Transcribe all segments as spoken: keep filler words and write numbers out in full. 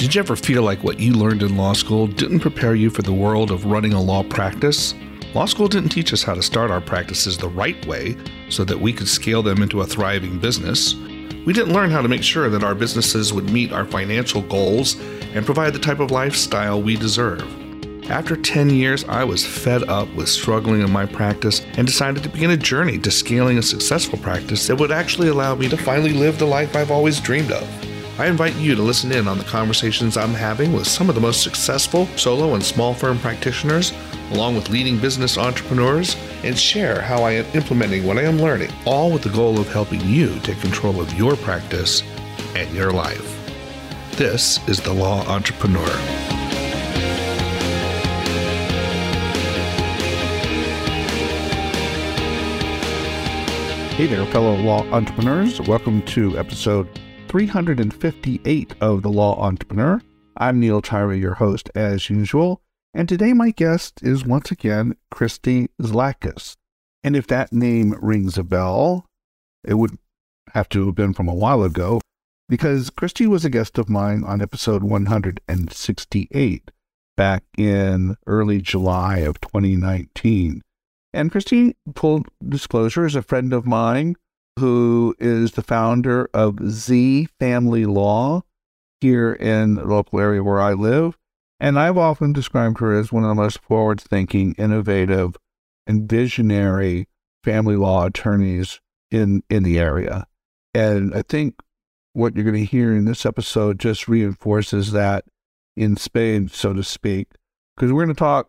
Did you ever feel like what you learned in law school didn't prepare you for the world of running a law practice? Law school didn't teach us how to start our practices the right way so that we could scale them into a thriving business. We didn't learn how to make sure that our businesses would meet our financial goals and provide the type of lifestyle we deserve. After ten years, I was fed up with struggling in my practice and decided to begin a journey to scaling a successful practice that would actually allow me to finally live the life I've always dreamed of. I invite you to listen in on the conversations I'm having with some of the most successful solo and small firm practitioners, along with leading business entrepreneurs, and share how I am implementing what I am learning, all with the goal of helping you take control of your practice and your life. This is The Law Entrepreneur. Hey there, fellow law entrepreneurs. Welcome to episode three hundred fifty-eight of The Law Entrepreneur. I'm Neil Tyree, your host as usual, and today my guest is once again Christy Zlakis. And if that name rings a bell, it would have to have been from a while ago, because Christy was a guest of mine on episode one hundred sixty-eight back in early July of twenty nineteen. And Christy, full disclosure, is a friend of mine who is the founder of Z Family Law here in the local area where I live. And I've often described her as one of the most forward-thinking, innovative, and visionary family law attorneys in, in the area. And I think what you're going to hear in this episode just reinforces that in spades, so to speak, because we're going to talk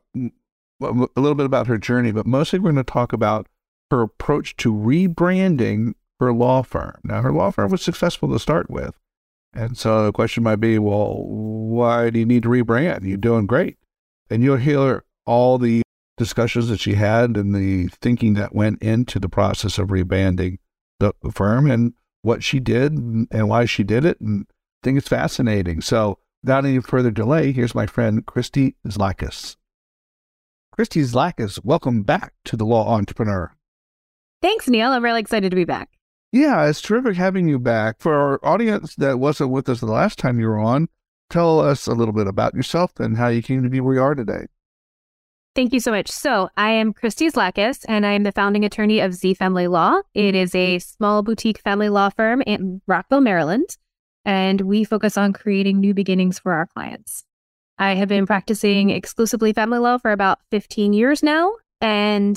a little bit about her journey, but mostly we're going to talk about her approach to rebranding her law firm. Now, her law firm was successful to start with. And so the question might be, well, why do you need to rebrand? You're doing great. And you'll hear all the discussions that she had and the thinking that went into the process of rebranding the firm and what she did and why she did it. And I think it's fascinating. So without any further delay, here's my friend Christy Zlakis. Christy Zlakis, welcome back to The Law Entrepreneur. Thanks, Neil. I'm really excited to be back. Yeah, it's terrific having you back. For our audience that wasn't with us the last time you were on, tell us a little bit about yourself and how you came to be where you are today. Thank you so much. So I am Christy Zlakis, and I am the founding attorney of Z Family Law. It is a small boutique family law firm in Rockville, Maryland, and we focus on creating new beginnings for our clients. I have been practicing exclusively family law for about fifteen years now, and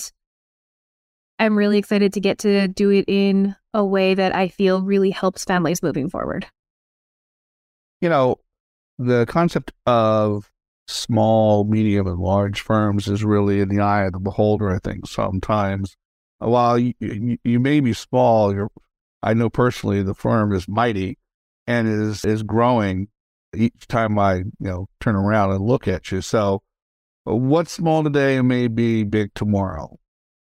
I'm really excited to get to do it in a way that I feel really helps families moving forward. You know, the concept of small, medium, and large firms is really in the eye of the beholder, I think, sometimes. While you, you, you may be small, you're, I know personally the firm is mighty and is, is growing each time I, you know, turn around and look at you. So what's small today may be big tomorrow.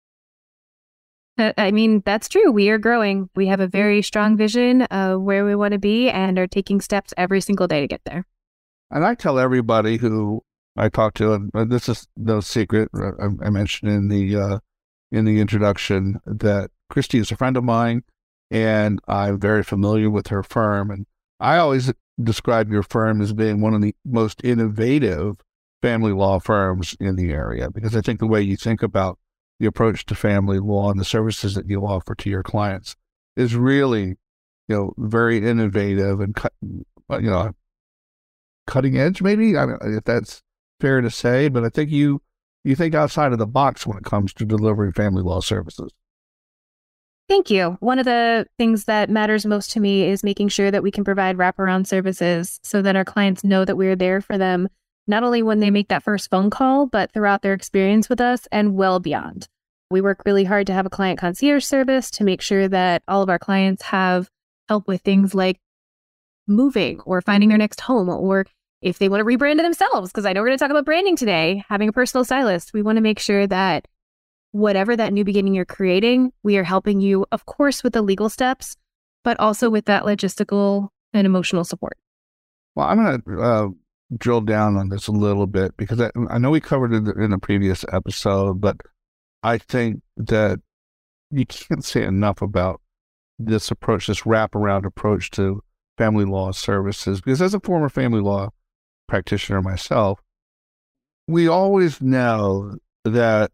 I mean, that's true. We are growing. We have a very strong vision of where we want to be and are taking steps every single day to get there. And I tell everybody who I talk to, and this is no secret, I, I mentioned in the uh, in the introduction that Christy is a friend of mine, and I'm very familiar with her firm. And I always describe your firm as being one of the most innovative family law firms in the area, because I think the way you think about the approach to family law and the services that you offer to your clients is really, you know, very innovative and, cut, you know, cutting edge, maybe, I mean, if that's fair to say, but I think you, you think outside of the box when it comes to delivering family law services. Thank you. One of the things that matters most to me is making sure that we can provide wraparound services so that our clients know that we're there for them, not only when they make that first phone call, but throughout their experience with us and well beyond. We work really hard to have a client concierge service to make sure that all of our clients have help with things like moving or finding their next home, or if they want to rebrand it themselves, because I know we're going to talk about branding today, having a personal stylist. We want to make sure that whatever that new beginning you're creating, we are helping you, of course, with the legal steps, but also with that logistical and emotional support. Well, I'm going to uh, drill down on this a little bit, because I, I know we covered it in a previous episode, but I think that you can't say enough about this approach, this wraparound approach to family law services, because as a former family law practitioner myself, we always know that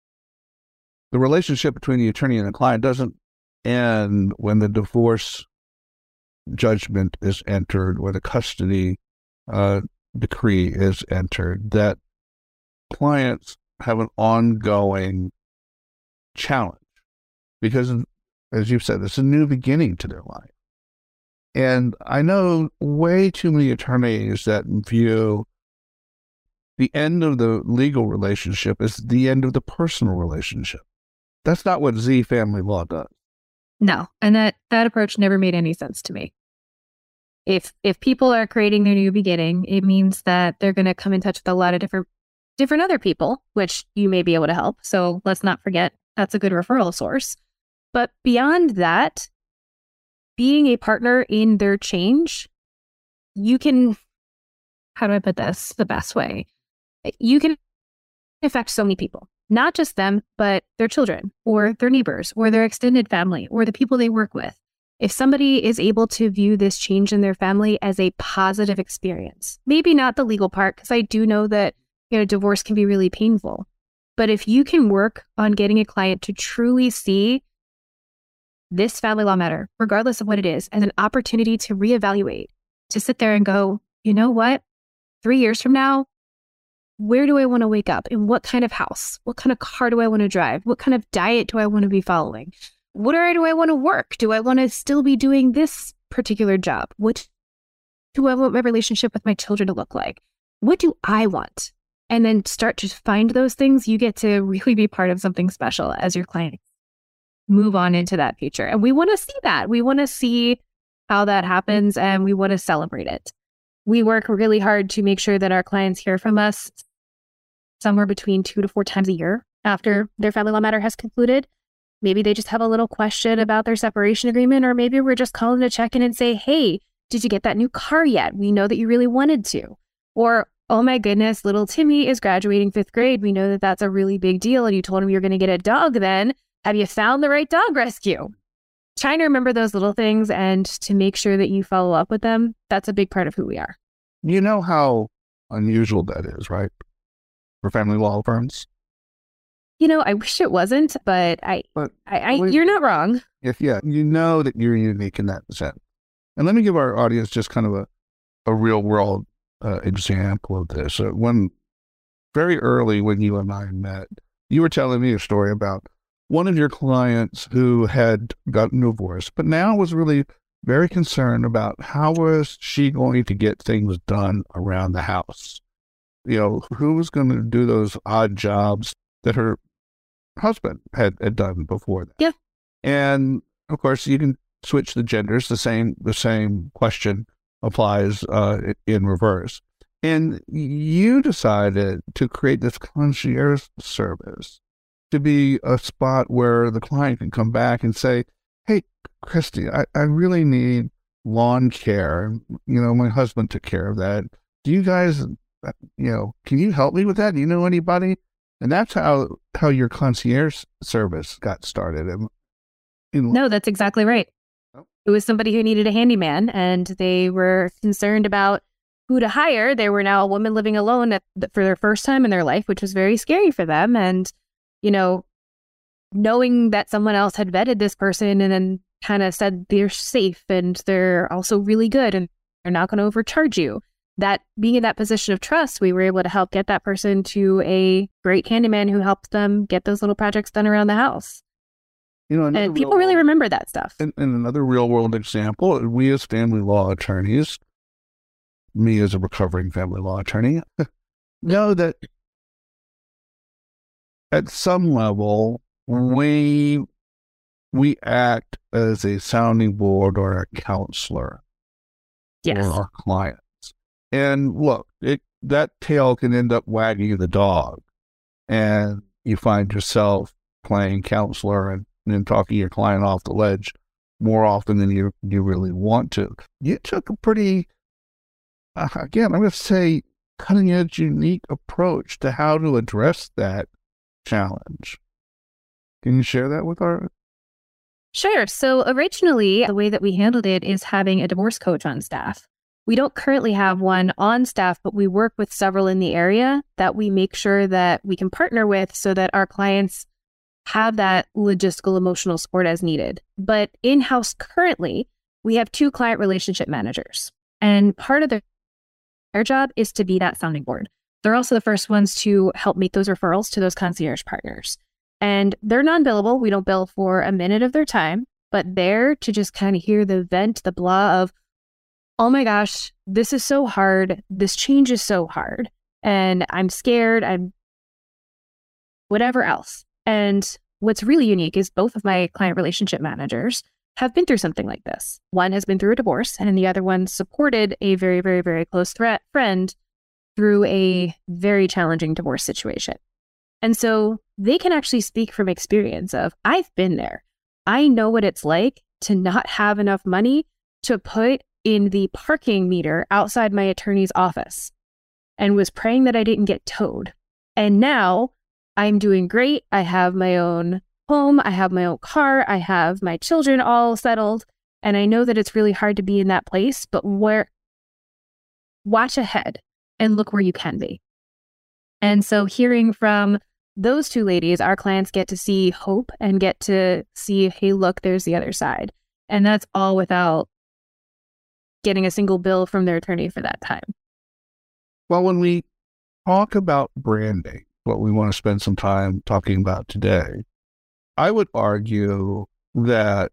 the relationship between the attorney and the client doesn't end when the divorce judgment is entered, when the custody uh, decree is entered, that clients have an ongoing challenge because, as you've said, it's a new beginning to their life. And I know way too many attorneys that view the end of the legal relationship as the end of the personal relationship. That's not what Z family law does. No, and that, that approach never made any sense to me. If if people are creating their new beginning, it means that they're going to come in touch with a lot of different different other people, which you may be able to help. So let's not forget that's a good referral source. But beyond that, being a partner in their change, you can, how do I put this the best way? You can affect so many people, not just them, but their children or their neighbors or their extended family or the people they work with. If somebody is able to view this change in their family as a positive experience, maybe not the legal part, because I do know that, you know, divorce can be really painful. But if you can work on getting a client to truly see this family law matter, regardless of what it is, as an opportunity to reevaluate, to sit there and go, you know what, three years from now, where do I want to wake up? In what kind of house? What kind of car do I want to drive? What kind of diet do I want to be following? Where do I want to work? Do I want to still be doing this particular job? What do I want my relationship with my children to look like? What do I want? And then start to find those things. You get to really be part of something special as your client move on into that future. And we want to see that. We want to see how that happens, and we want to celebrate it. We work really hard to make sure that our clients hear from us somewhere between two to four times a year after their family law matter has concluded. Maybe they just have a little question about their separation agreement, or maybe we're just calling to check in and say, hey, did you get that new car yet? We know that you really wanted to. Or, oh my goodness, little Timmy is graduating fifth grade. We know that that's a really big deal. And you told him you're going to get a dog then. Have you found the right dog rescue? Trying to remember those little things and to make sure that you follow up with them, that's a big part of who we are. You know how unusual that is, right? For family law firms? You know, I wish it wasn't, but I, but I, I you're not wrong. If yeah, you know that you're unique in that sense. And let me give our audience just kind of a, a real world uh, example of this. Uh, when very early when you and I met, you were telling me a story about one of your clients who had gotten divorced, but now was really very concerned about how was she going to get things done around the house. You know, who was going to do those odd jobs that her husband had, had done before that. Yeah. And of course, you can switch the genders. The same the same question applies uh, in reverse. And you decided to create this concierge service to be a spot where the client can come back and say, hey, Christy, I, I really need lawn care. You know, my husband took care of that. Do you guys, you know, can you help me with that? Do you know anybody? And that's how, how your concierge service got started. And, you know, no, that's exactly right. It was somebody who needed a handyman, and they were concerned about who to hire. They were now a woman living alone at, for their first time in their life, which was very scary for them. And, you know, knowing that someone else had vetted this person and then kind of said they're safe and they're also really good and they're not going to overcharge you. That being in that position of trust, we were able to help get that person to a great handyman who helped them get those little projects done around the house. You know, and people really remember that stuff. And, and another real world example, we as family law attorneys, me as a recovering family law attorney, know that at some level, we we act as a sounding board or a counselor yes. for our clients. And look, it, that tail can end up wagging the dog, and you find yourself playing counselor and, and talking your client off the ledge more often than you you really want to. You took a pretty, uh, again, I'm going to say, cutting edge, unique approach to how to address that challenge. Can you share that with our? Sure. So originally, the way that we handled it is having a divorce coach on staff. We don't currently have one on staff, but we work with several in the area that we make sure that we can partner with so that our clients have that logistical emotional support as needed. But in-house currently, we have two client relationship managers. And part of their, their job is to be that sounding board. They're also the first ones to help make those referrals to those concierge partners. And they're non-billable. We don't bill for a minute of their time, but they're to just kind of hear the vent, the blah of, oh my gosh, this is so hard. This change is so hard. And I'm scared. I'm whatever else. And what's really unique is both of my client relationship managers have been through something like this. One has been through a divorce, and the other one supported a very, very, very close threat friend through a very challenging divorce situation. And so they can actually speak from experience of, I've been there. I know what it's like to not have enough money to put in the parking meter outside my attorney's office and was praying that I didn't get towed. And now I'm doing great. I have my own home. I have my own car. I have my children all settled. And I know that it's really hard to be in that place, but where watch ahead and look where you can be. And so hearing from those two ladies, our clients get to see hope and get to see, hey, look, there's the other side. And that's all without getting a single bill from their attorney for that time. Well, when we talk about branding, what we want to spend some time talking about today, I would argue that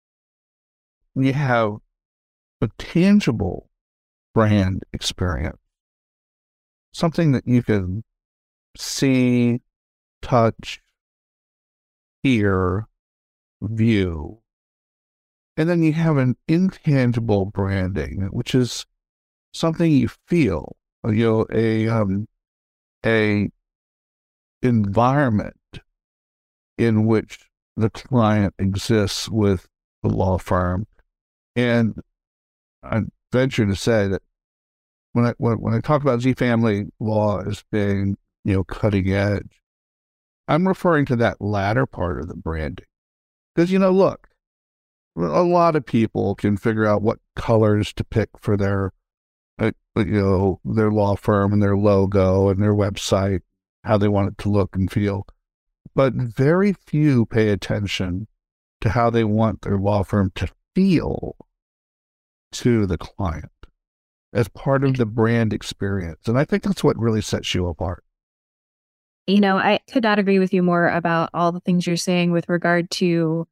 we have a tangible brand experience, something that you can see, touch, hear, view. And then you have an intangible branding, which is something you feel, you know, a um, a environment in which the client exists with the law firm. And I venture to say that when I when, when I talk about Z Family Law as being, you know, cutting edge, I'm referring to that latter part of the branding. Because, you know, look, a lot of people can figure out what colors to pick for their, uh, you know, their law firm and their logo and their website, how they want it to look and feel. But very few pay attention to how they want their law firm to feel to the client as part of the brand experience. And I think that's what really sets you apart. You know, I could not agree with you more about all the things you're saying with regard to,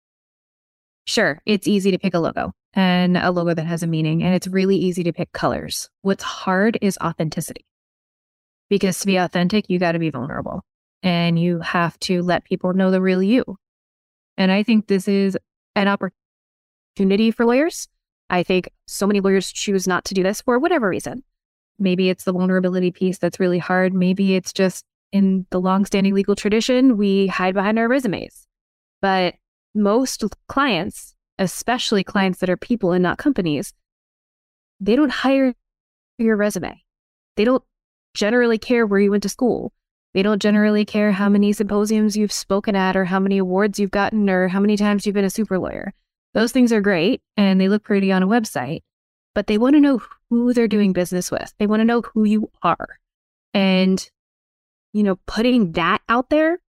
sure, it's easy to pick a logo and a logo that has a meaning, and it's really easy to pick colors. What's hard is authenticity. Because to be authentic, you got to be vulnerable and you have to let people know the real you. And I think this is an opportunity for lawyers. I think so many lawyers choose not to do this for whatever reason. Maybe it's the vulnerability piece that's really hard. Maybe it's just in the longstanding legal tradition, we hide behind our resumes. But most clients, especially clients that are people and not companies, they don't hire your resume. They don't generally care where you went to school. They don't generally care how many symposiums you've spoken at or how many awards you've gotten or how many times you've been a super lawyer. Those things are great and they look pretty on a website, but they want to know who they're doing business with. They want to know who you are. And, you know, putting that out there,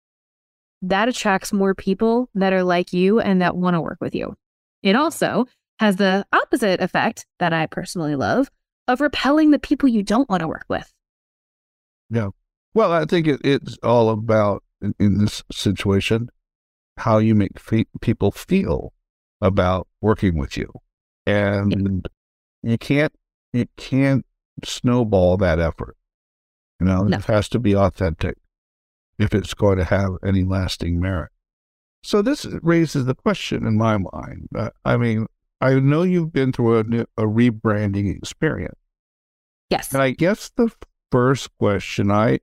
that attracts more people that are like you and that want to work with you. It also has the opposite effect that I personally love of repelling the people you don't want to work with. Yeah. Well, I think it, it's all about, in, in this situation, how you make fe- people feel about working with you. And yeah. you can't, you can't snowball that effort. You know, no. It has to be authentic if it's going to have any lasting merit. So this raises the question in my mind. Uh, I mean, I know you've been through a, a rebranding experience. Yes. And I guess the first question I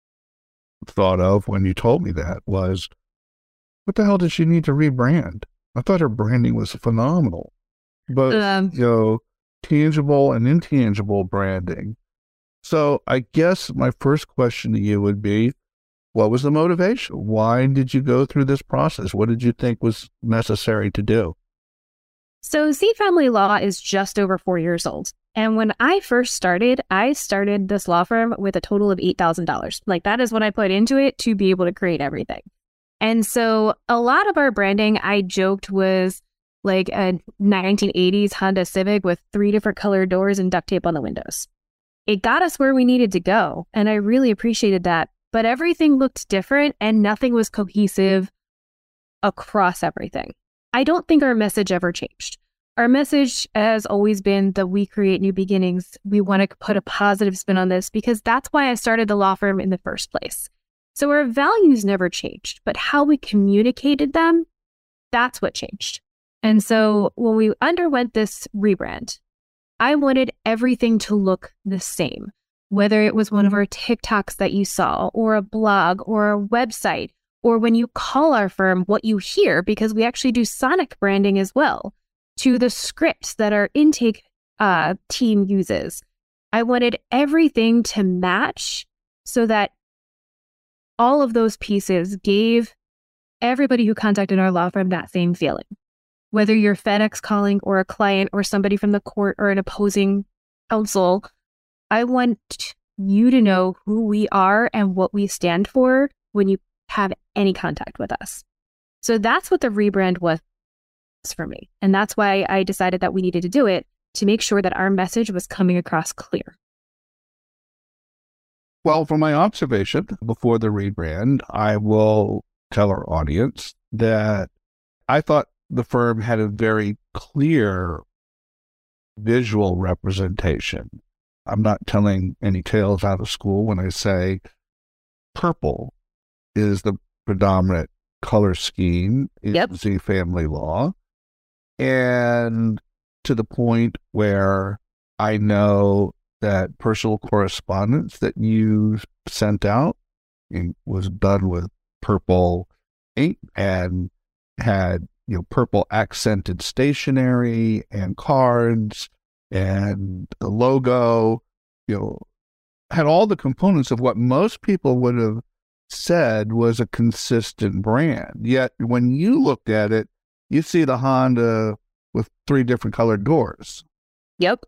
thought of when you told me that was, what the hell did she need to rebrand? I thought her branding was phenomenal. But, um, you know, tangible and intangible branding. So I guess my first question to you would be, what was the motivation? Why did you go through this process? What did you think was necessary to do? So Z Family Law is just over four years old. And when I first started, I started this law firm with a total of eight thousand dollars. Like that is what I put into it to be able to create everything. And so a lot of our branding, I joked, was like a nineteen eighties Honda Civic with three different colored doors and duct tape on the windows. It got us where we needed to go. And I really appreciated that. But everything looked different and nothing was cohesive across everything. I don't think our message ever changed. Our message has always been that we create new beginnings. We want to put a positive spin on this because that's why I started the law firm in the first place. So our values never changed, but how we communicated them, that's what changed. And so when we underwent this rebrand, I wanted everything to look the same, whether it was one of our TikToks that you saw, or a blog, or a website, or when you call our firm, what you hear, because we actually do sonic branding as well, to the scripts that our intake uh, team uses. I wanted everything to match so that all of those pieces gave everybody who contacted our law firm that same feeling. Whether you're FedEx calling or a client or somebody from the court or an opposing counsel, I want you to know who we are and what we stand for when you have any contact with us. So that's what the rebrand was for me. And that's why I decided that we needed to do it, to make sure that our message was coming across clear. Well, from my observation before the rebrand, I will tell our audience that I thought the firm had a very clear visual representation. I'm not telling any tales out of school when I say purple is the predominant color scheme in Yep. Z Family Law. And to the point where I know that personal correspondence that you sent out was done with purple ink and had, you know, purple accented stationery and cards and the logo, you know, had all the components of what most people would have said was a consistent brand. Yet when you looked at it, you see the Honda with three different colored doors. Yep.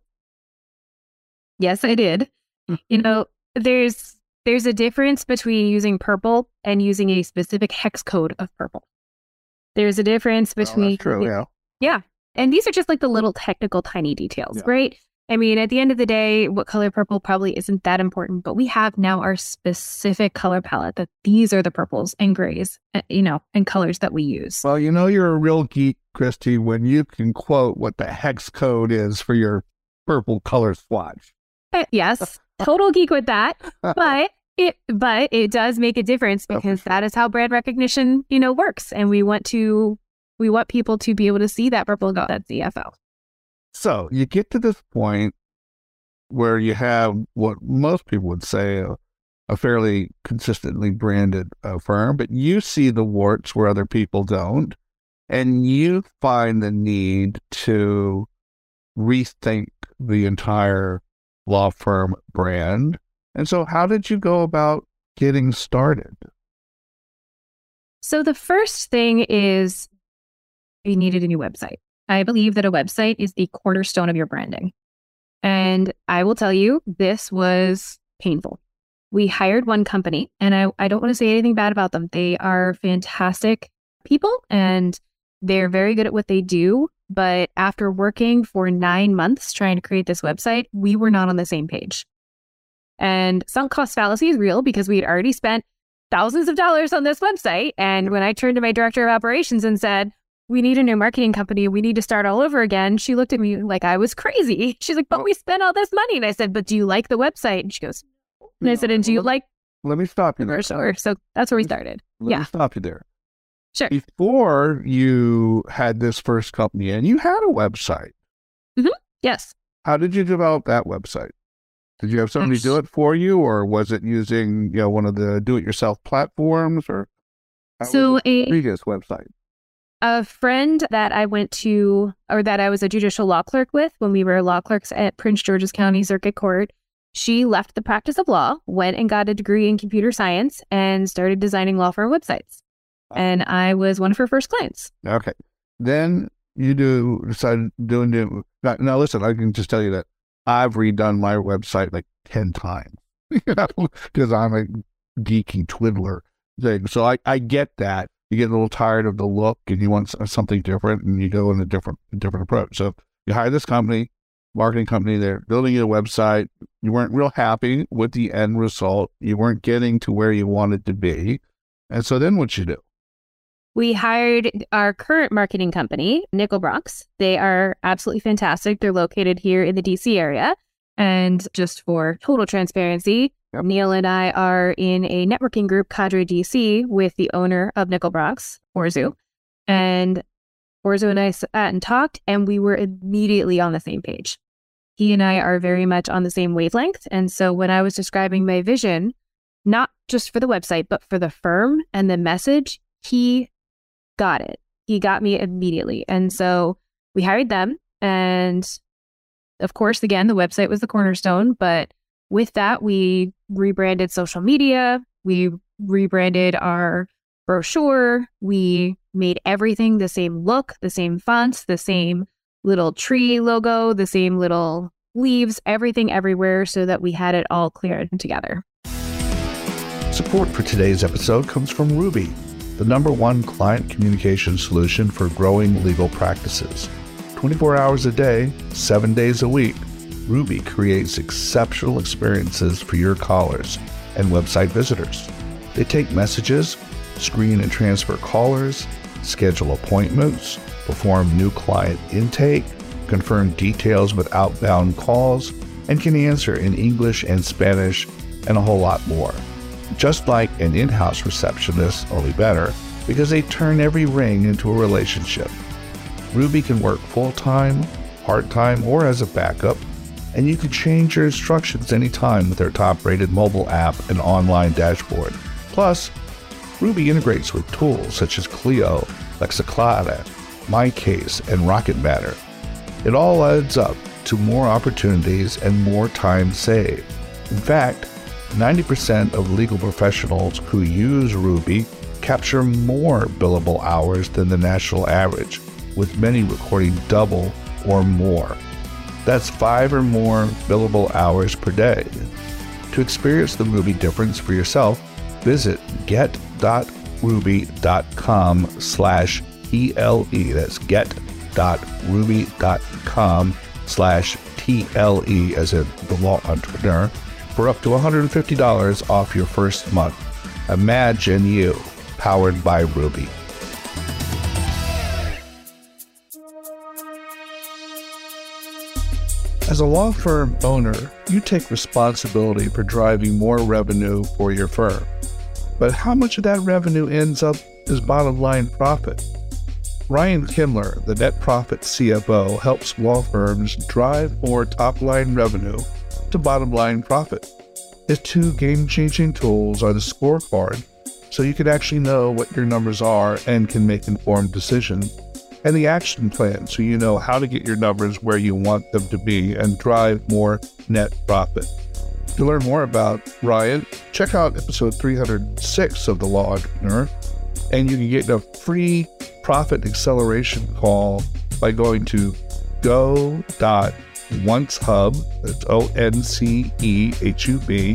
Yes, I did. You know, there's there's a difference between using purple and using a specific hex code of purple. There's a difference between... Oh, that's true, yeah. Yeah. And these are just like the little technical tiny details, Yeah. right? I mean, at the end of the day, what color purple probably isn't that important, but we have now our specific color palette that these are the purples and grays, uh, you know, and colors that we use. Well, you know you're a real geek, Christy, when you can quote what the hex code is for your purple color swatch. Uh, yes, total geek with that, but it but it does make a difference because that is how brand recognition, you know, works, and we want to we want people to be able to see that purple and go, that's Z F L. So you get to this point where you have what most people would say a, a fairly consistently branded uh, firm, but you see the warts where other people don't, and you find the need to rethink the entire law firm brand. And so how did you go about getting started? So the first thing is you needed a new website. I believe that a website is the cornerstone of your branding. And I will tell you, this was painful. We hired one company, and I, I don't want to say anything bad about them. They are fantastic people, and they're very good at what they do. But after working for nine months trying to create this website, we were not on the same page. And sunk cost fallacy is real because we had already spent thousands of dollars on this website. And when I turned to my director of operations and said, we need a new marketing company, we need to start all over again, she looked at me like I was crazy. She's like, but we spent all this money. And I said, but do you like the website? And she goes, and I said, and do you like Let me stop you there. commercial? So that's where we started. Let Yeah. me stop you there. Sure. Before you had this first company and you had a website. Yes. How did you develop that website? Did you have somebody do it for you, or was it using, you know, one of the do-it-yourself platforms, or how So was the a previous website? A friend that I went to, or that I was a judicial law clerk with when we were law clerks at Prince George's County Circuit Court, she left the practice of law, went and got a degree in computer science, and started designing law firm websites. And I was one of her first clients. Okay. Then you do decide doing it. Now, now, listen, I can just tell you that I've redone my website like ten times, you know, because I'm a geeky twiddler thing. So I, I get that. You get a little tired of the look and you want something different, and you go in a different different approach. So you hire this company, marketing company, they're building you a website. You weren't real happy with the end result. You weren't getting to where you wanted to be. And so then what you do? We hired our current marketing company, Nickelbrox. They are absolutely fantastic. They're located here in the D C area. And just for total transparency, yep. Neil and I are in a networking group, Cadre D C, with the owner of Nickelbrox, Orzu. And Orzu and I sat and talked, and we were immediately on the same page. He and I are very much on the same wavelength. And so when I was describing my vision, not just for the website, but for the firm and the message, he got it. He got me immediately. And so we hired them. And of course, again, the website was the cornerstone. But with that, we rebranded social media. We rebranded our brochure. We made everything the same look, the same fonts, the same little tree logo, the same little leaves, everything everywhere, so that we had it all clear together. Support for today's episode comes from Ruby, the number one client communication solution for growing legal practices. twenty-four hours a day, seven days a week, Ruby creates exceptional experiences for your callers and website visitors. They take messages, screen and transfer callers, schedule appointments, perform new client intake, confirm details with outbound calls, and can answer in English and Spanish and a whole lot more. Just like an in-house receptionist, only better, because they turn every ring into a relationship. Ruby can work full-time, part-time, or as a backup, and you can change your instructions anytime with their top-rated mobile app and online dashboard. Plus, Ruby integrates with tools such as Clio, Lexiclada, MyCase, and Rocket Matter. It all adds up to more opportunities and more time saved. In fact, ninety percent of legal professionals who use Ruby capture more billable hours than the national average, with many recording double or more. That's five or more billable hours per day. To experience the Ruby difference for yourself, visit get.ruby.com slash TLE. That's get.ruby.com slash TLE as in the law entrepreneur for up to one hundred fifty dollars off your first month. Imagine you, powered by Ruby. As a law firm owner, you take responsibility for driving more revenue for your firm. But how much of that revenue ends up as bottom line profit? Ryan Kimler, the net profit C F O, helps law firms drive more top line revenue to bottom line profit. His two game-changing tools are the scorecard, so you can actually know what your numbers are and can make informed decisions, and the action plan, so you know how to get your numbers where you want them to be and drive more net profit. To learn more about Ryan, check out episode three hundred six of The Law Entrepreneur, and you can get a free profit acceleration call by going to go.oncehub, that's O N C E H U B,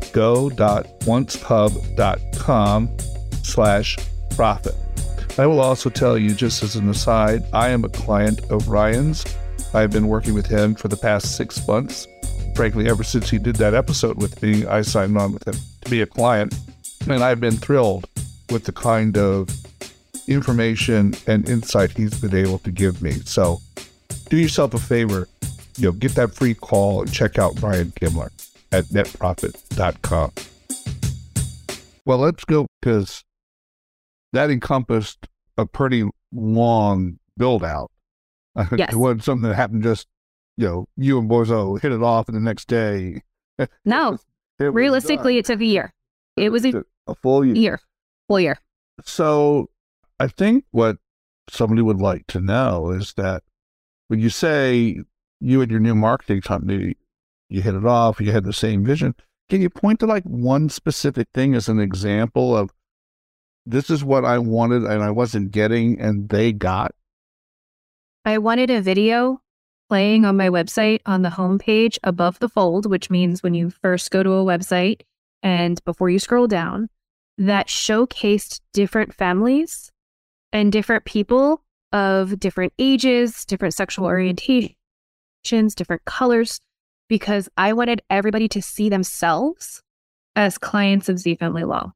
go.oncehub.com slash profit. I will also tell you, just as an aside, I am a client of Ryan's. I've been working with him for the past six months. Frankly, ever since he did that episode with me, I signed on with him to be a client. And I've been thrilled with the kind of information and insight he's been able to give me. So do yourself a favor, you know, get that free call and check out Ryan Kimler at net profit dot com. Well, let's go, because that encompassed a pretty long build out. Yes. It wasn't something that happened just, you know, you and Bozo hit it off and the next day. No, it realistically, done. It took a year. It was a, a full year. year, full year. So I think what somebody would like to know is that when you say you and your new marketing company, you hit it off, you had the same vision, can you point to like one specific thing as an example of this is what I wanted and I wasn't getting and they got? I wanted a video playing on my website on the homepage above the fold, which means when you first go to a website and before you scroll down, that showcased different families and different people of different ages, different sexual orientations, different colors, because I wanted everybody to see themselves as clients of Z Family Law.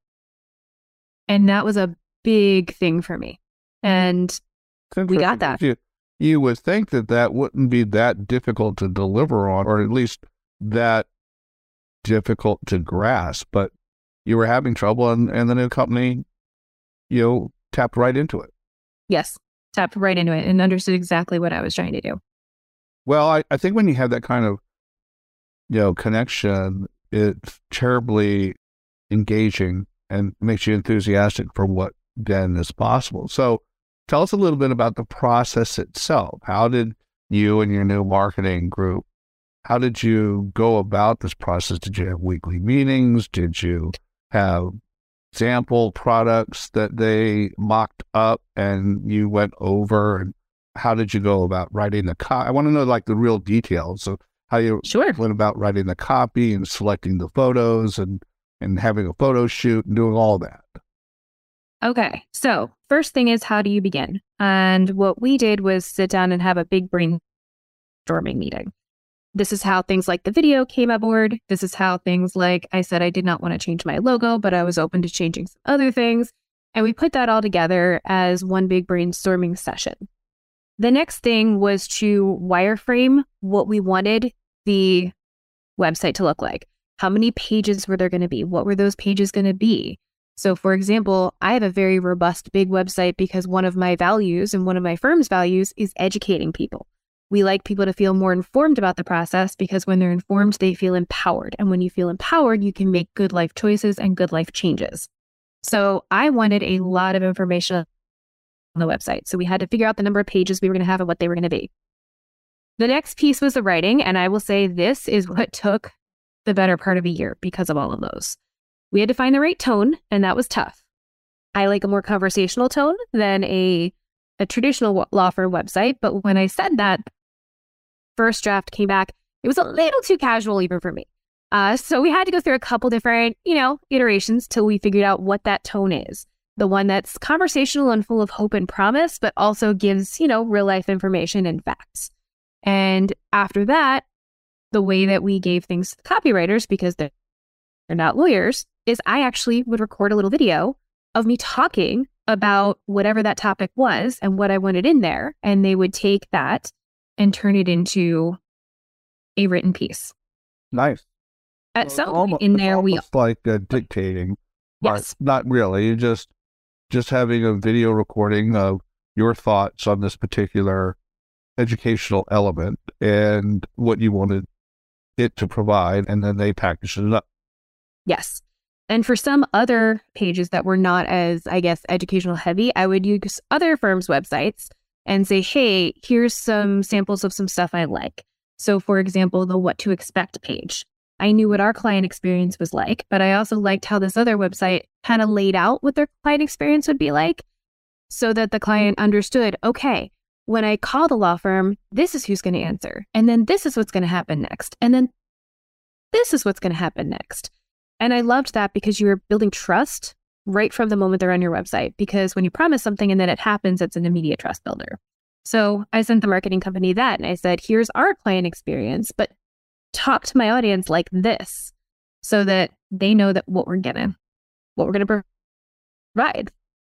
And that was a big thing for me. And we got that. You, you would think that that wouldn't be that difficult to deliver on, or at least that difficult to grasp, but you were having trouble, and, and the new company, you know, tapped right into it. Yes, tapped right into it and understood exactly what I was trying to do. Well, I, I think when you have that kind of, you know, connection, it's terribly engaging and makes you enthusiastic for what then is possible. So tell us a little bit about the process itself. How did you and your new marketing group, how did you go about this process? Did you have weekly meetings? Did you have sample products that they mocked up and you went over? And how did you go about writing the copy? I want to know like the real details of how you sure. went about writing the copy and selecting the photos and, and having a photo shoot and doing all that. Okay, so first thing is, how do you begin? And what we did was sit down and have a big brainstorming meeting. This is how things like the video came aboard. This is how things like, I said I did not want to change my logo, but I was open to changing some other things. And we put that all together as one big brainstorming session. The next thing was to wireframe what we wanted the website to look like. How many pages were there going to be? What were those pages going to be? So for example, I have a very robust, big website because one of my values and one of my firm's values is educating people. We like people to feel more informed about the process because when they're informed, they feel empowered. And when you feel empowered, you can make good life choices and good life changes. So I wanted a lot of information on the website. So we had to figure out the number of pages we were going to have and what they were going to be. The next piece was the writing. And I will say this is what took the better part of a year because of all of those. We had to find the right tone, and that was tough. I like a more conversational tone than a, a traditional law firm website. But when I said that, first draft came back, it was a little too casual even for me. Uh, so we had to go through a couple different, you know, iterations till we figured out what that tone is. The one that's conversational and full of hope and promise, but also gives, you know, real life information and facts. And after that, the way that we gave things to the copywriters, because they're, they're not lawyers, is I actually would record a little video of me talking about whatever that topic was and what I wanted in there. And they would take that and turn it into a written piece. Nice. At so some point almost, in there, we like uh, dictating. Yes. Not really. You just just having a video recording of your thoughts on this particular educational element and what you wanted it to provide, and then they packaged it up. Yes. And for some other pages that were not as, I guess, educational heavy, I would use other firms' websites and say, hey, here's some samples of some stuff I like. So for example, the what to expect page. I knew what our client experience was like, but I also liked how this other website kind of laid out what their client experience would be like so that the client understood, okay, when I call the law firm, this is who's going to answer. And then this is what's going to happen next. And then this is what's going to happen next. And I loved that because you were building trust right from the moment they're on your website. Because when you promise something and then it happens, it's an immediate trust builder. So I sent the marketing company that and I said, here's our client experience, but talk to my audience like this so that they know that what we're gonna, what we're gonna provide.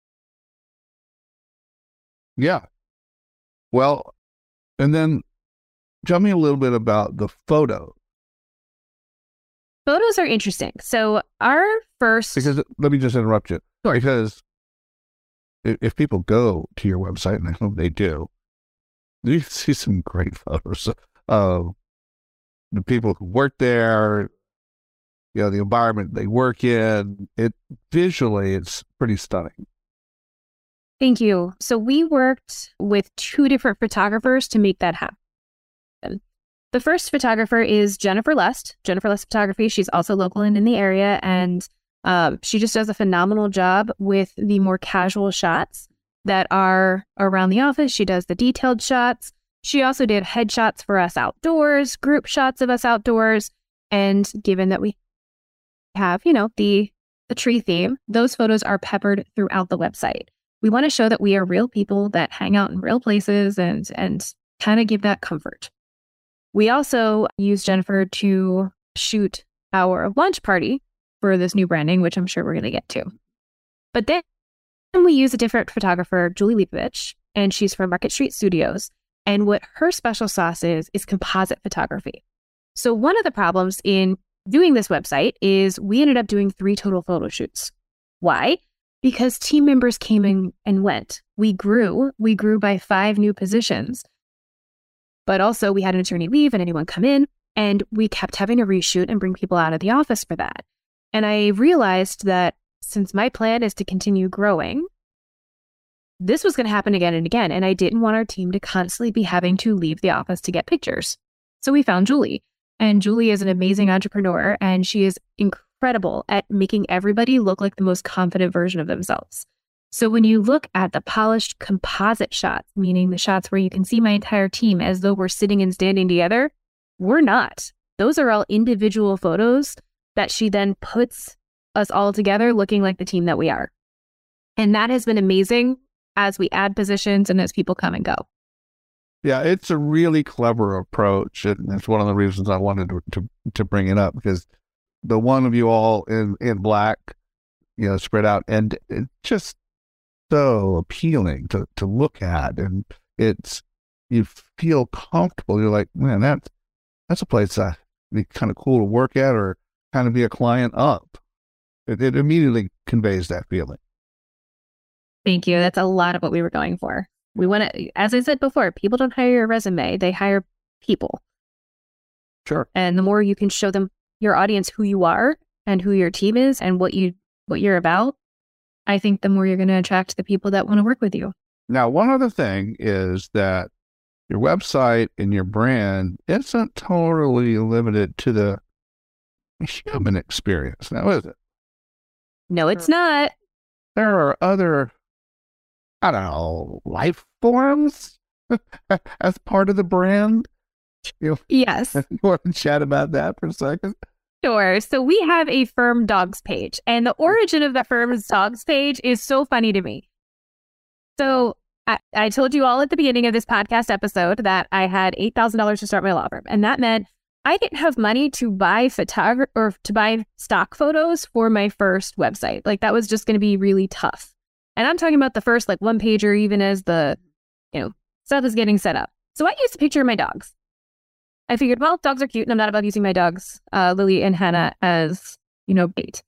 Yeah. Well, and then tell me a little bit about the photo. Photos are interesting. So our first... Because, let me just interrupt you. Sure. Because if, if people go to your website, and I hope they do, you see some great photos of the people who work there, you know, the environment they work in. It visually, it's pretty stunning. Thank you. So we worked with two different photographers to make that happen. The first photographer is Jennifer Lust, Jennifer Lust Photography. She's also local and in the area, and um, she just does a phenomenal job with the more casual shots. that are around the office. She does the detailed shots. She also did headshots for us outdoors, group shots of us outdoors. And given that we have, you know, the, the tree theme, those photos are peppered throughout the website. We want to show that we are real people that hang out in real places and, and kind of give that comfort. We also used Jennifer to shoot our launch party for this new branding, which I'm sure we're going to get to. But then we use a different photographer, Julie Leibovich, and she's from Market Street Studios. And what her special sauce is, is composite photography. So one of the problems in doing this website is we ended up doing three total photo shoots. Why? Because team members came in and went. We grew. We grew by five new positions. But also we had an attorney leave and anyone come in. And we kept having to reshoot and bring people out of the office for that. And I realized that since my plan is to continue growing, this was going to happen again and again. And I didn't want our team to constantly be having to leave the office to get pictures. So we found Julie. And Julie is an amazing entrepreneur, and she is incredible at making everybody look like the most confident version of themselves. So when you look at the polished composite shots, meaning the shots where you can see my entire team as though we're sitting and standing together, we're not. Those are all individual photos that she then puts us all together looking like the team that we are. And that has been amazing as we add positions and as people come and go. Yeah, it's a really clever approach, and it's one of the reasons I wanted to to, to bring it up, because the one of you all in, in black, you know, spread out, and it's just so appealing to, to look at, and it's, you feel comfortable. You're like, man, that's, that's a place that would be kind of cool to work at, or kind of be a client up. It, it immediately conveys that feeling. Thank you. That's a lot of what we were going for. We want to, as I said before, people don't hire a resume, they hire people. Sure. And the more you can show them, your audience, who you are and who your team is and what you what you're about, I think the more you're going to attract the people that want to work with you. Now, one other thing is that your website and your brand isn't totally limited to the human experience. Now, is it? No, it's not. There are other, I don't know, life forms as part of the brand. You know, yes. you want to chat about that for a second? Sure. So we have a Firm Dogs page, and the origin of the Firm's Dogs page is so funny to me. So I, I told you all at the beginning of this podcast episode that I had eight thousand dollars to start my law firm, and that meant I didn't have money to buy photog- or to buy stock photos for my first website. Like, that was just going to be really tough. And I'm talking about the first like one pager, even as the, you know, stuff is getting set up. So I used a picture of my dogs. I figured, well, dogs are cute, and I'm not about using my dogs, uh, Lily and Hannah, as, you know, bait.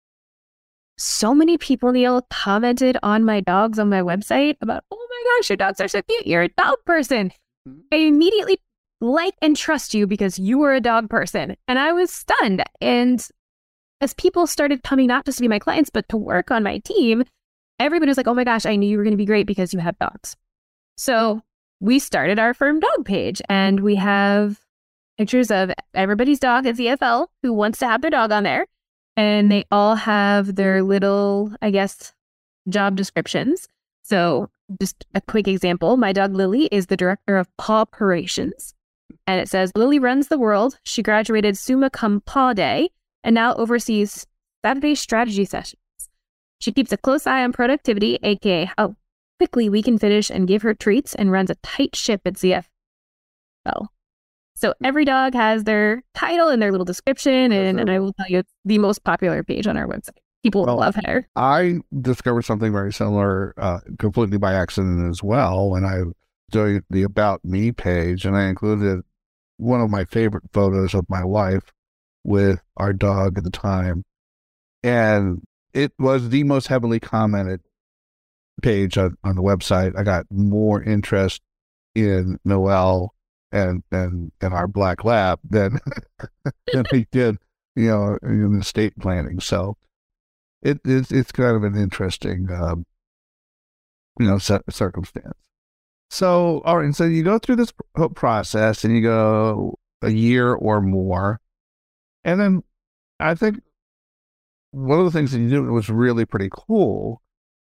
So many people, Neil, commented on my dogs on my website about, oh my gosh, your dogs are so cute. You're a dog person. I immediately like and trust you because you were a dog person. And I was stunned. And as people started coming, not just to be my clients, but to work on my team, everybody was like, oh my gosh, I knew you were going to be great because you have dogs. So we started our Firm Dog page, and we have pictures of everybody's dog at Z F L who wants to have their dog on there. And they all have their little, I guess, job descriptions. So just a quick example, my dog Lily is the director of paw operations. And it says, Lily runs the world. She graduated summa cum laude and now oversees Saturday strategy sessions. She keeps a close eye on productivity, aka how quickly we can finish and give her treats, and runs a tight ship at Z F L. So every dog has their title and their little description, and, and I will tell you, it's the most popular page on our website. People well, love her. I discovered something very similar uh, completely by accident as well when I was doing the About Me page, and I included one of my favorite photos of my wife with our dog at the time. And it was the most heavily commented page on, on the website. I got more interest in Noelle and and and our black lab than than we did, you know, in estate planning. So it it's it's kind of an interesting, um, you know, circumstance. So all right, so you go through this process, and you go a year or more, and then I think one of the things that you did was really pretty cool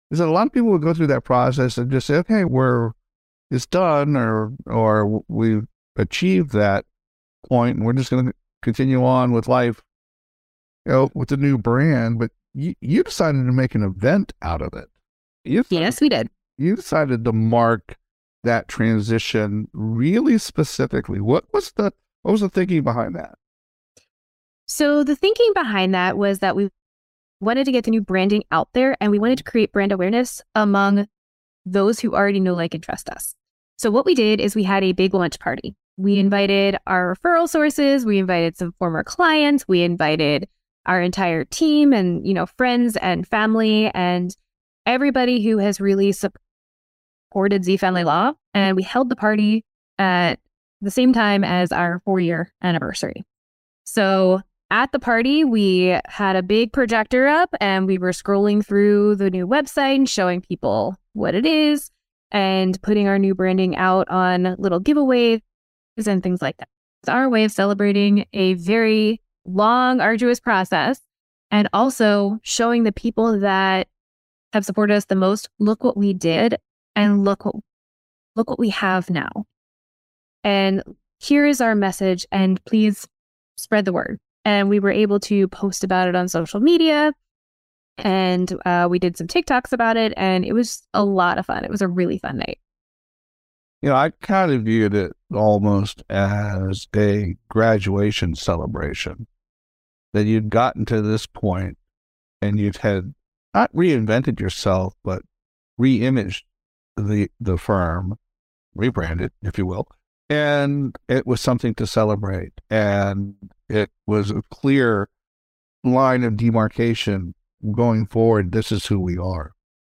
is that a lot of people will go through that process and just say, okay, we're, it's done, or, or we've achieved that point and we're just going to continue on with life, you know, with the new brand. But you, you decided to make an event out of it. You yes, we did. You decided to mark that transition really specifically. What was the, what was the thinking behind that? So the thinking behind that was that we wanted to get the new branding out there, and we wanted to create brand awareness among those who already know, like, and trust us. So what we did is we had a big launch party. We invited our referral sources. We invited some former clients. We invited our entire team and, you know, friends and family and everybody who has really supported Z Family Law. And we held the party at the same time as our four-year anniversary. So at the party, we had a big projector up and we were scrolling through the new website and showing people what it is and putting our new branding out on little giveaways and things like that. It's our way of celebrating a very long, arduous process, and also showing the people that have supported us the most, look what we did and look what, look what we have now. And here is our message, and please spread the word. And we were able to post about it on social media, and uh, we did some TikToks about it, and it was a lot of fun. It was a really fun night. You know, I kind of viewed it almost as a graduation celebration, that you'd gotten to this point and you've had not reinvented yourself, but re-imaged the, the firm, rebranded, if you will. And it was something to celebrate. And it was a clear line of demarcation going forward. This is who we are.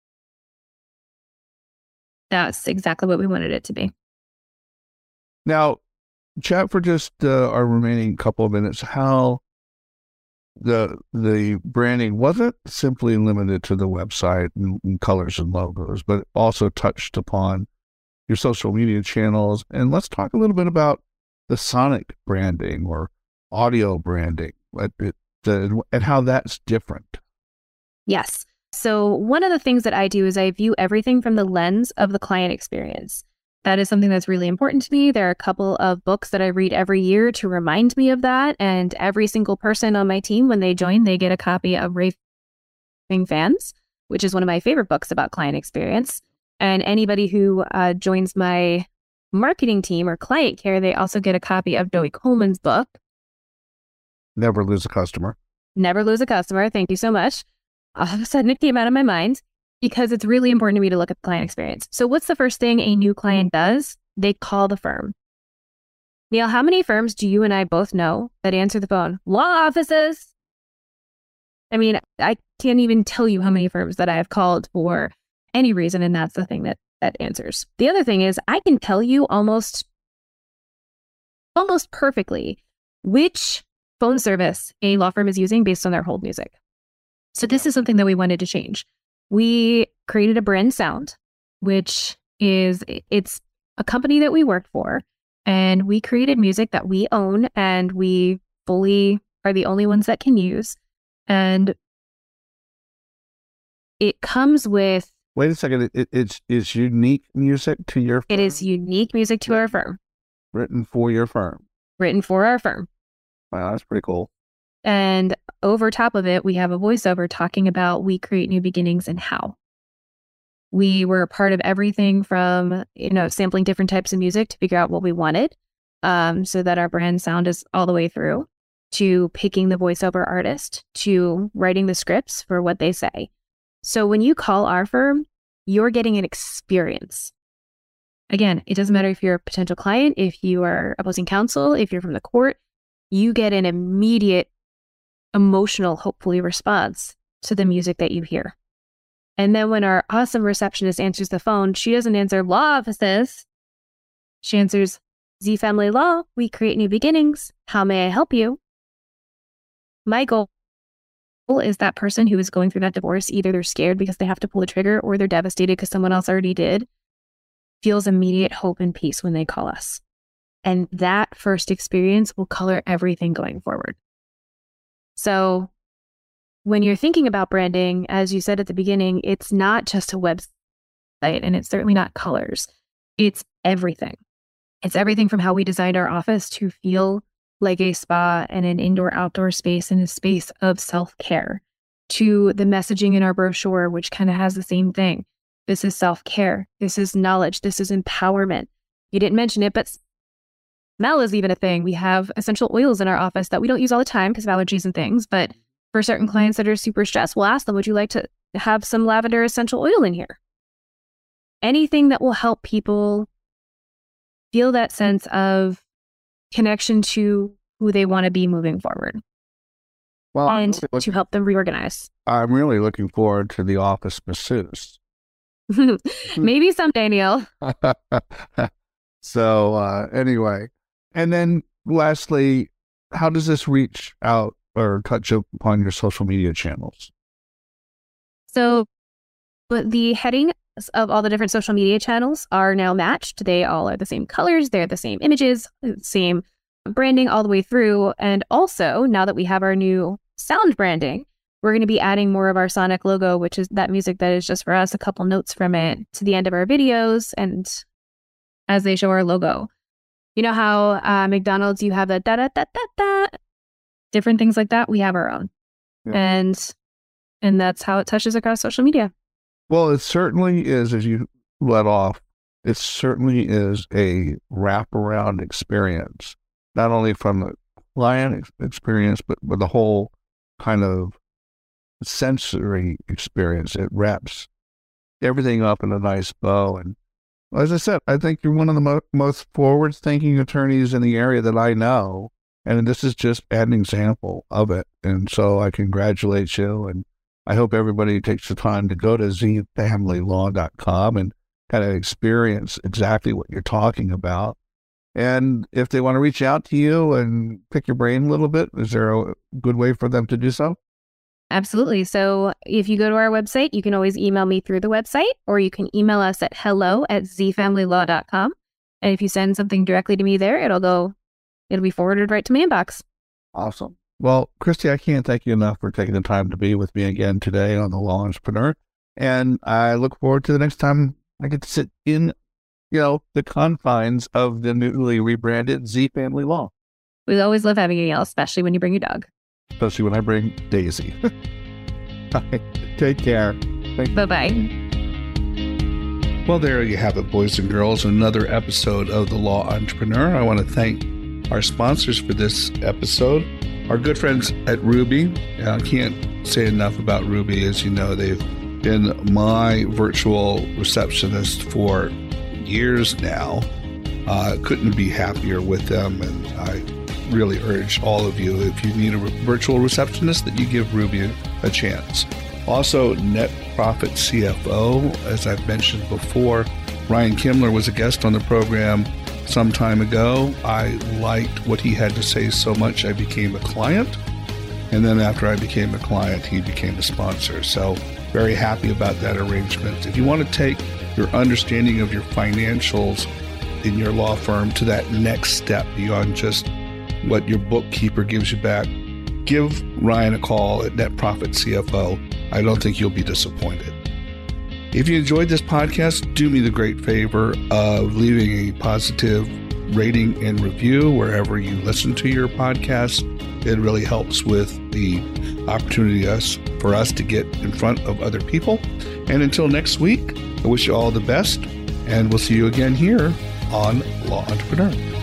That's exactly what we wanted it to be. Now, chat for just uh, our remaining couple of minutes. How the the branding wasn't simply limited to the website and, and colors and logos, but it also touched upon your social media channels. And let's talk a little bit about the sonic branding or audio branding, it, it, the, and how that's different. Yes. So one of the things that I do is I view everything from the lens of the client experience. That is something that's really important to me. There are a couple of books that I read every year to remind me of that. And every single person on my team, when they join, they get a copy of Raving Fans, which is one of my favorite books about client experience. And anybody who uh, joins my marketing team or client care, they also get a copy of Joey Coleman's book. Never Lose a Customer. Never Lose a Customer. Thank you so much. All of a sudden it came out of my mind because it's really important to me to look at the client experience. So what's the first thing a new client does? They call the firm. Neil, how many firms do you and I both know that answer the phone? Law offices. I mean, I can't even tell you how many firms that I have called for any reason, and that's the thing that that answers. The other thing is I can tell you almost, almost perfectly which phone service a law firm is using based on their hold music. So this is something that we wanted to change. We created a brand sound, which is, it's a company that we worked for, and we created music that we own and we fully are the only ones that can use. And it comes with... Wait a second. It, it's, it's unique music to your firm? It is unique music to our firm. Written for your firm? Written for our firm. Wow, that's pretty cool. And over top of it, we have a voiceover talking about we create new beginnings and how. We were a part of everything from, you know, sampling different types of music to figure out what we wanted, um, so that our brand sound is all the way through, to picking the voiceover artist, to writing the scripts for what they say. So when you call our firm, you're getting an experience. Again, it doesn't matter if you're a potential client, if you are opposing counsel, if you're from the court, you get an immediate emotional, hopefully, response to the music that you hear. And then when our awesome receptionist answers the phone, she doesn't answer law offices. She answers Z Family Law. We create new beginnings. How may I help you? My goal is that person who is going through that divorce, either they're scared because they have to pull the trigger or they're devastated because someone else already did, feels immediate hope and peace when they call us. And that first experience will color everything going forward. So when you're thinking about branding, as you said at the beginning, it's not just a website and it's certainly not colors. It's everything. It's everything from how we designed our office to feel like a spa and an indoor-outdoor space and a space of self-care, to the messaging in our brochure, which kind of has the same thing. This is self-care. This is knowledge. This is empowerment. You didn't mention it, but smell is even a thing. We have essential oils in our office that we don't use all the time because of allergies and things. But for certain clients that are super stressed, we'll ask them, would you like to have some lavender essential oil in here? Anything that will help people feel that sense of connection to who they want to be moving forward. Well, and really to help them reorganize. I'm really looking forward to the office masseuse. Maybe someday, Neil. So uh, anyway, and then lastly, how does this reach out or touch upon your social media channels? So but the heading of all the different social media channels are now matched. They all are the same colors. They're the same images, same branding all the way through. And also, now that we have our new sound branding, we're going to be adding more of our Sonic logo, which is that music that is just for us, a couple notes from it, to the end of our videos and as they show our logo. You know how uh, McDonald's, you have the da da da da da, different things like that. We have our own, yeah. and and that's how it touches across social media. Well, it certainly is, as you let off, it certainly is a wraparound experience, not only from the client ex- experience, but with the whole kind of sensory experience. It wraps everything up in a nice bow. And as I said, I think you're one of the mo- most forward-thinking attorneys in the area that I know, and this is just an example of it. And so I congratulate you, and I hope everybody takes the time to go to z family law dot com and kind of experience exactly what you're talking about. And if they want to reach out to you and pick your brain a little bit, is there a good way for them to do so? Absolutely. So if you go to our website, you can always email me through the website, or you can email us at hello at z family law dot com. And if you send something directly to me there, it'll go, it'll be forwarded right to my inbox. Awesome. Well, Christy, I can't thank you enough for taking the time to be with me again today on The Law Entrepreneur. And I look forward to the next time I get to sit in, you know, the confines of the newly rebranded Z Family Law. We always love having you, Neil, especially when you bring your dog. Especially when I bring Daisy. Take care. Bye-bye. Well, there you have it, boys and girls. Another episode of The Law Entrepreneur. I want to thank our sponsors for this episode. Our good friends at Ruby. I can't say enough about Ruby. As you know, they've been my virtual receptionist for years now. Uh, couldn't be happier with them, and I really urge all of you, if you need a re- virtual receptionist, that you give Ruby a chance. Also, NetProfit C F O, as I've mentioned before, Ryan Kimler was a guest on the program some time ago. I liked what he had to say so much, I became a client. And then after I became a client, he became a sponsor. So very happy about that arrangement. If you want to take your understanding of your financials in your law firm to that next step beyond just what your bookkeeper gives you back, give Ryan a call at NetProfit C F O. I don't think you'll be disappointed. If you enjoyed this podcast, do me the great favor of leaving a positive rating and review wherever you listen to your podcast. It really helps with the opportunity us, for us to get in front of other people. And until next week, I wish you all the best, and we'll see you again here on Law Entrepreneur.